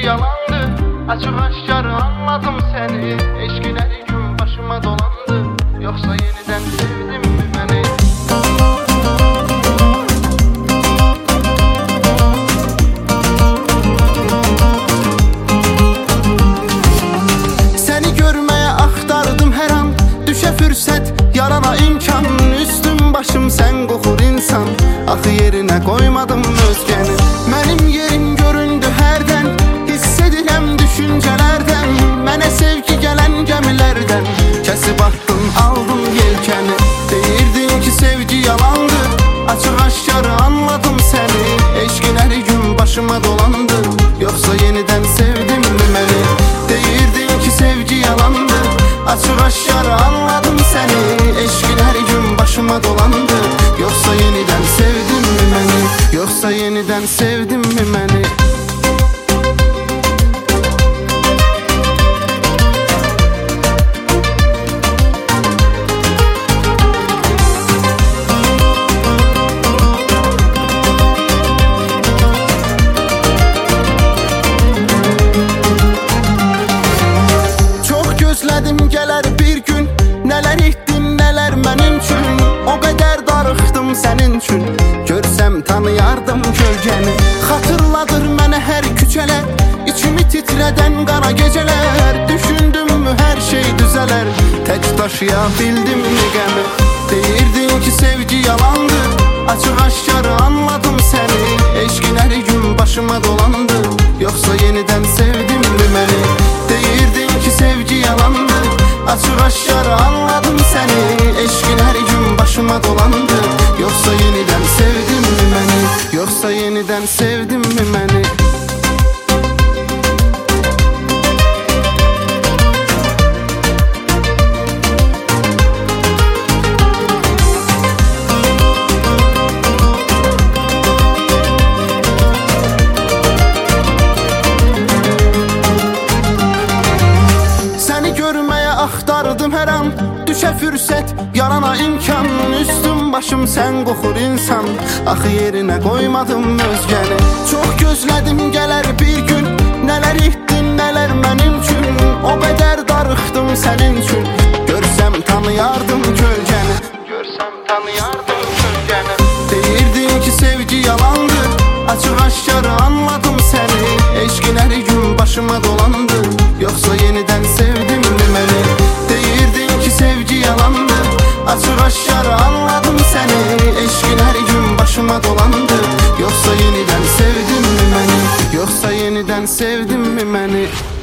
yalandı. Açık aşkar anladım seni. Eşkin her gün başıma dolandı. Yoksa yeniden sevdin mi beni? Seni görmeye aktardım her an. Düşe fürsət, yarana imkan. Üstüm başım sen qoxur insan. Axı yerine koymadım özgəni. Mənim yerim göründü hərdən. Hiss edirəm düşüncələrdən. Mənə sevgi gələn gəmilərdən. Kəsib attın aldım yelkəni. Deyirdin ki sevgi yalandı. Açıq aşkarı anladım səni. Eşkin hər gün başıma dolandı. Yoksa yeniden sevdin mi məni? Deyirdin ki sevgi yalandı. Açıq aşkarı anladım səni. Eşkin hər gün başıma dolandı. Yoksa yeniden sevdin mi məni? Yoksa yeniden sevdin mi məni? Gözlədim gələr bir gün. Nələr etdin, nələr mənim üçün. O qədər darıxdım sənin üçün. Görsəm tanıyardım kölgəni. Xatırladır mənə hər küçələr. İçimi titrədən qara gecələr. Düşündümmü hər şey düzələr. Tək daşıya bildimmi qəmi? Deyirdin ki sevgi yalandı. Açıq aşkarı anladım səni. Eşkin hər gün başıma dolandı. Yoksa yeniden sevdin mi məni? Deyirdin ki sevgi yalandı. Açıq aşkarı anladım səni. Eşkin hər gün başıma dolandı. Yoksa yeniden sevdin mi məni? Yoksa yeniden sevdin mi məni? Axtardım hər an. Düşə fürsət, yarana imkan. Üstüm başım sen qoxur insan. Axı yerinə qoymadım özgəni. Çox gözlədim gələr bir gün. Nələr etdin, nələr mənim üçün. O qədər darıxdım sənin üçün. Görsəm tanıyardım kölgəni. Görsəm tanıyardım kölgəni. Deyirdin ki sevgi yalandı. Açıq aşkarı anladım səni. Eşkin hər gün başıma dolandı. Yoksa yeniden sevdin mi məni? Deyirdin ki sevgi yalandı. Açıq aşkarı anladım səni. Eşkin hər gün başıma dolandı. Yoksa yeniden sevdin mi məni? Yoksa yeniden sevdin mi məni?